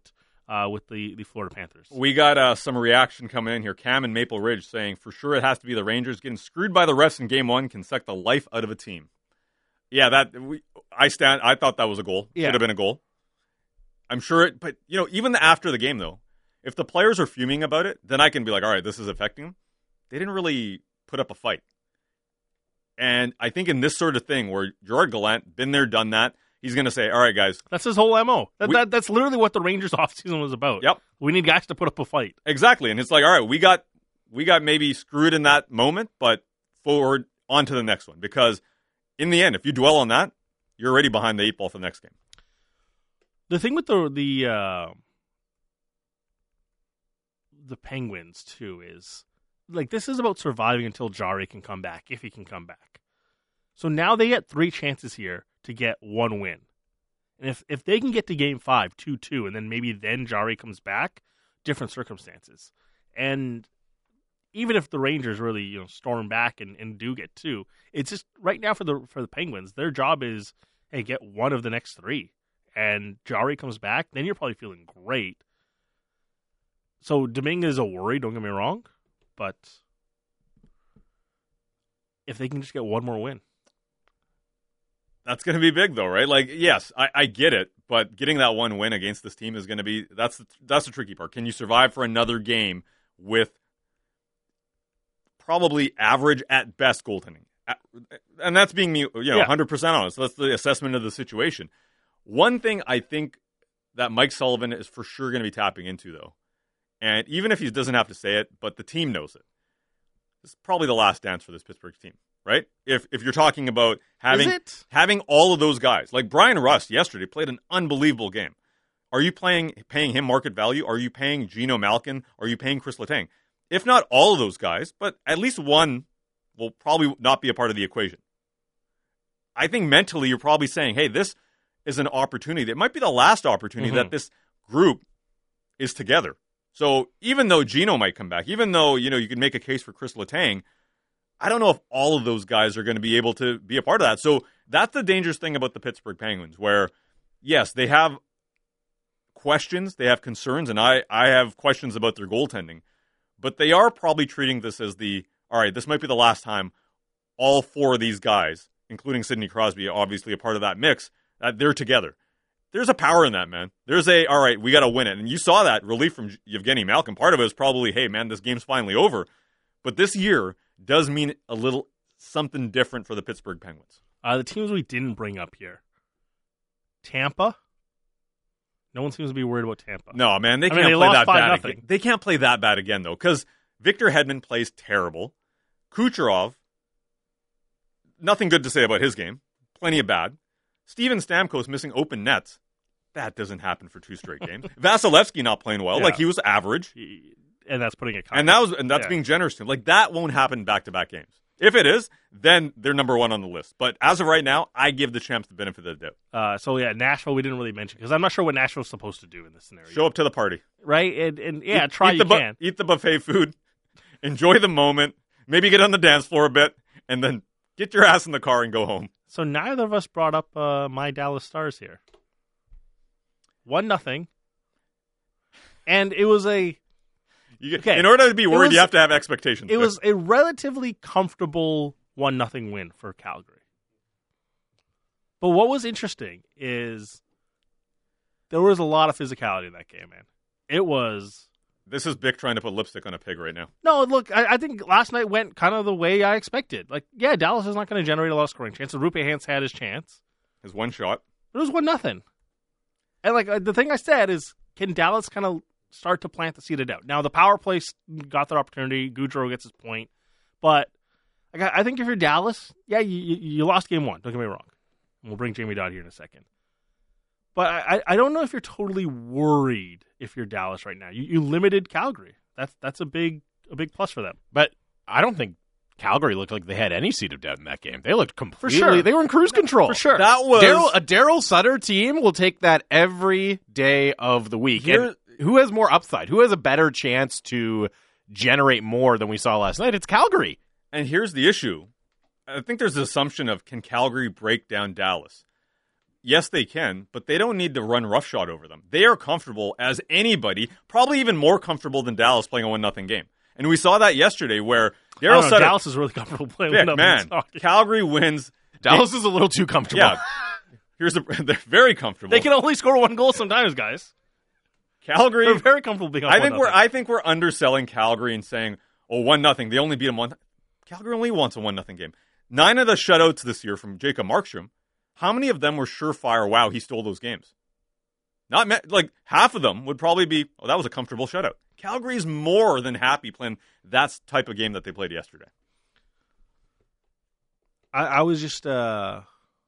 uh, with the, the Florida Panthers. We got uh, some reaction coming in here. Cam in Maple Ridge saying, for sure it has to be the Rangers. Getting screwed by the refs in game one can suck the life out of a team. Yeah, that we, I stand. I thought that was a goal. Yeah. Should have been a goal. I'm sure it, but, you know, even after the game, though, if the players are fuming about it, then I can be like, all right, this is affecting them. They didn't really put up a fight. And I think in this sort of thing where Gerard Gallant, been there, done that, he's going to say, all right, guys. That's his whole M O. That, we, that, that's literally what the Rangers offseason was about. Yep. We need guys to put up a fight. Exactly. And it's like, all right, we got we got maybe screwed in that moment, but forward on to the next one. Because in the end, if you dwell on that, you're already behind the eight ball for the next game. The thing with the the uh, the Penguins, too, is like this is about surviving until Jarry can come back, if he can come back. So now they get three chances here to get one win. And if, if they can get to game five, two two, and then maybe then Jarry comes back, different circumstances. And even if the Rangers really, you know, storm back and, and do get two, it's just right now for the for the Penguins, their job is, hey, get one of the next three. And Jarry comes back, then you're probably feeling great. So Dominguez is a worry, don't get me wrong, but if they can just get one more win. That's going to be big, though, right? Like, yes, I, I get it, but getting that one win against this team is going to be, that's the, that's the tricky part. Can you survive for another game with probably average at best goaltending? And that's being, you know, yeah. one hundred percent honest. That's the assessment of the situation. One thing I think that Mike Sullivan is for sure going to be tapping into, though, and even if he doesn't have to say it, but the team knows it, this is probably the last dance for this Pittsburgh team, right? If if you're talking about having having all of those guys, like Brian Rust yesterday played an unbelievable game. Are you playing paying him market value? Are you paying Geno Malkin? Are you paying Chris Letang? If not all of those guys, but at least one will probably not be a part of the equation. I think mentally you're probably saying, hey, this is an opportunity. It might be the last opportunity mm-hmm. that this group is together. So even though Geno might come back, even though, you know, you could make a case for Chris Letang, I don't know if all of those guys are going to be able to be a part of that. So that's the dangerous thing about the Pittsburgh Penguins, where, yes, they have questions, they have concerns, and I, I have questions about their goaltending, but they are probably treating this as the, all right, this might be the last time all four of these guys, including Sidney Crosby, obviously a part of that mix, that they're together. There's a power in that, man. There's a, all right, we got to win it. And you saw that relief from Evgeny Malkin. Part of it is probably, hey, man, this game's finally over. But this year does mean a little something different for the Pittsburgh Penguins. Uh, the teams we didn't bring up here. Tampa. No one seems to be worried about Tampa. No, man, they I can't mean, they play that bad nothing. again. They can't play that bad again, though, because Victor Hedman plays terrible. Kucherov, nothing good to say about his game. Plenty of bad. Steven Stamkos missing open nets. That doesn't happen for two straight games. Vasilevsky not playing well. Yeah. Like, he was average. And that's putting it And that was and that's yeah. being generous to him. Like, that won't happen back-to-back games. If it is, then they're number one on the list. But as of right now, I give the Champs the benefit of the doubt. Uh, so, yeah, Nashville we didn't really mention, because I'm not sure what Nashville's supposed to do in this scenario. Show up to the party. Right? And, and yeah, eat, try eat you the bu- can. Eat the buffet food. Enjoy the moment. Maybe get on the dance floor a bit. And then get your ass in the car and go home. So neither of us brought up uh, my Dallas Stars here. One nothing, and it was a. You, okay, in order to be worried, was, you have to have expectations. It there. was a relatively comfortable one nothing win for Calgary. But what was interesting is there was a lot of physicality in that game, man. It was. This is Bick trying to put lipstick on a pig right now. No, look, I, I think last night went kind of the way I expected. Like, yeah, Dallas is not going to generate a lot of scoring chances. Rupe Hintz had his chance. His one shot. It was one nothing. And like the thing I said is, can Dallas kind of start to plant the seed of doubt? Now the power play got their opportunity. Goudreau gets his point, but like, I think if you're Dallas, yeah, you, you lost game one. Don't get me wrong. And we'll bring Jamie Dodd here in a second. But I, I don't know if you're totally worried if you're Dallas right now. You, you limited Calgary. That's that's a big a big plus for them. But I don't think Calgary looked like they had any seed of doubt in that game. They looked completely. For sure. They were in cruise control. For sure. That was Darryl, a Daryl Sutter team will take that every day of the week. And who has more upside? Who has a better chance to generate more than we saw last night? It's Calgary. And here's the issue. I think there's the assumption of, can Calgary break down Dallas? yes, they can, but they don't need to run roughshod over them. They are comfortable as anybody, probably even more comfortable than Dallas playing a one nothing game. And we saw that yesterday where Daryl Sutter... Dallas is really comfortable playing Vic, one man, Calgary wins. Dallas they, is a little too comfortable. Yeah. Here's a, they're very comfortable. They can only score one goal sometimes, guys. Calgary... They're very comfortable being up I think one we're I think we're underselling Calgary and saying, oh, one nothing. They only beat them one... Calgary only wants a one nothing game. Nine of the shutouts this year from Jacob Markstrom, how many of them were surefire, wow, he stole those games? Not me- like half of them would probably be, oh, that was a comfortable shutout. Calgary's more than happy playing that type of game that they played yesterday. I, I was just uh,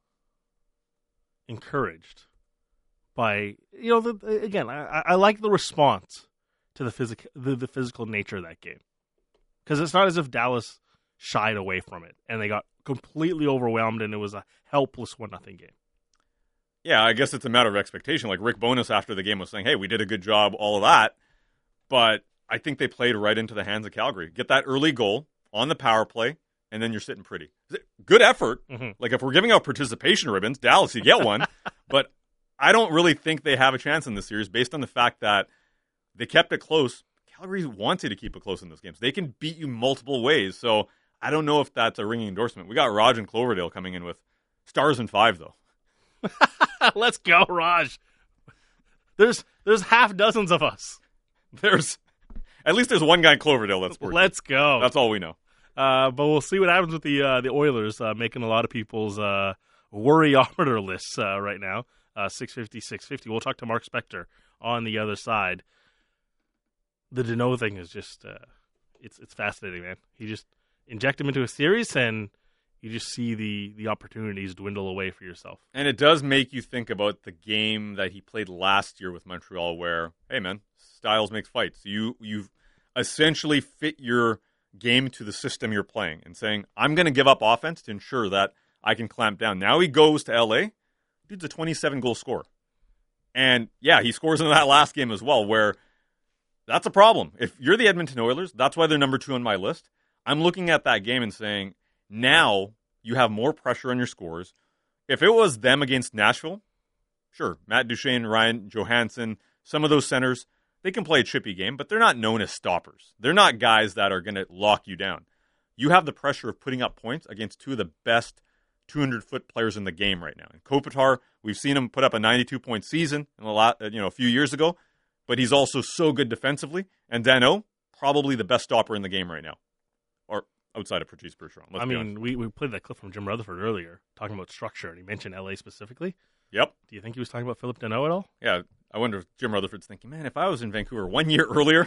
encouraged by, you know, the, again, I, I like the response to the, physic- the, the physical nature of that game. Because it's not as if Dallas shied away from it and they got completely overwhelmed and it was a helpless one nothing game. Yeah, I guess it's a matter of expectation. Like Rick Bowness after the game was saying, hey, we did a good job, all of that. But I think they played right into the hands of Calgary. Get that early goal on the power play, and then you're sitting pretty. Good effort. Mm-hmm. Like if we're giving out participation ribbons, Dallas, you get one. But I don't really think they have a chance in this series based on the fact that they kept it close. Calgary wanted to keep it close in those games. They can beat you multiple ways. So I don't know if that's a ringing endorsement. We got Raj and Cloverdale coming in with stars and five, though. Let's go, Raj. There's there's half dozens of us. There's at least there's one guy in Cloverdale that's working. Let's go. That's all we know. Uh, but we'll see what happens with the uh, the Oilers uh, making a lot of people's uh, worryometer lists uh, right now. Uh, six fifty, six fifty. We'll talk to Mark Spector on the other side. The Danault thing is just uh, it's it's fascinating, man. He just inject him into a series and you just see the, the opportunities dwindle away for yourself. And it does make you think about the game that he played last year with Montreal where, hey, man, styles makes fights. You, you've essentially fit your game to the system you're playing and saying, I'm going to give up offense to ensure that I can clamp down. Now he goes to L A. Dude's a twenty-seven goal scorer. And, yeah, he scores in that last game as well where that's a problem. If you're the Edmonton Oilers, that's why they're number two on my list. I'm looking at that game and saying, now you have more pressure on your scores. If it was them against Nashville, sure, Matt Duchene, Ryan Johansson, some of those centers, they can play a chippy game, but they're not known as stoppers. They're not guys that are going to lock you down. You have the pressure of putting up points against two of the best two hundred foot players in the game right now. And Kopitar, we've seen him put up a ninety-two point season in a lot, you know, a few years ago, but he's also so good defensively. And Danault, probably the best stopper in the game right now. Or outside of Patrice Bergeron. Let's I be mean, honest. we, we played that clip from Jim Rutherford earlier, talking about structure, and he mentioned L A specifically. Yep. Do you think he was talking about Philip Danault at all? Yeah, I wonder if Jim Rutherford's thinking, man, if I was in Vancouver one year earlier,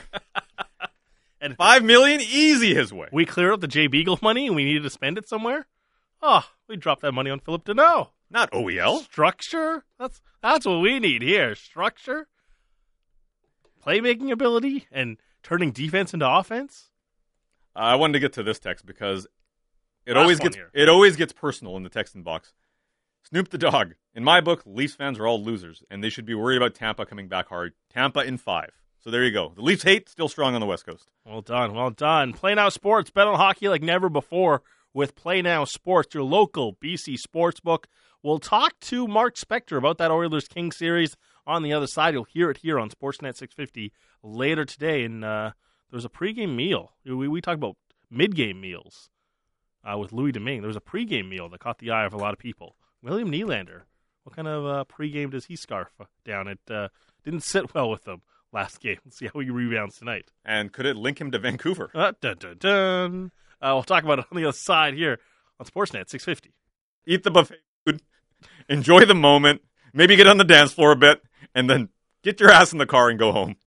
and five million easy his way. We cleared up the Jay Beagle money, and we needed to spend it somewhere. Oh, we dropped that money on Philip Danault. Not O E L. Structure. That's that's what we need here. Structure, playmaking ability, and turning defense into offense. Uh, I wanted to get to this text because it Last always one gets here. it always gets personal in the text inbox. Snoop the dog. In my book, Leafs fans are all losers, and they should be worried about Tampa coming back hard. Tampa in five. So there you go. The Leafs hate still strong on the West Coast. Well done, well done. Play Now Sports. Bet on hockey like never before with Play Now Sports, your local B C sportsbook. We'll talk to Mark Spector about that Oilers Kings series on the other side. You'll hear it here on Sportsnet six fifty later today. And uh, there was a pregame meal. We, we talk about mid-game meals uh, with Louis Domingue. There was a pregame meal that caught the eye of a lot of people. William Nylander, what kind of uh, pregame does he scarf down? It uh, didn't sit well with them last game. Let's see how he rebounds tonight. And could it link him to Vancouver? Uh, dun, dun, dun. Uh, we'll talk about it on the other side here on Sportsnet six fifty. Eat the buffet food, enjoy the moment, maybe get on the dance floor a bit, and then get your ass in the car and go home.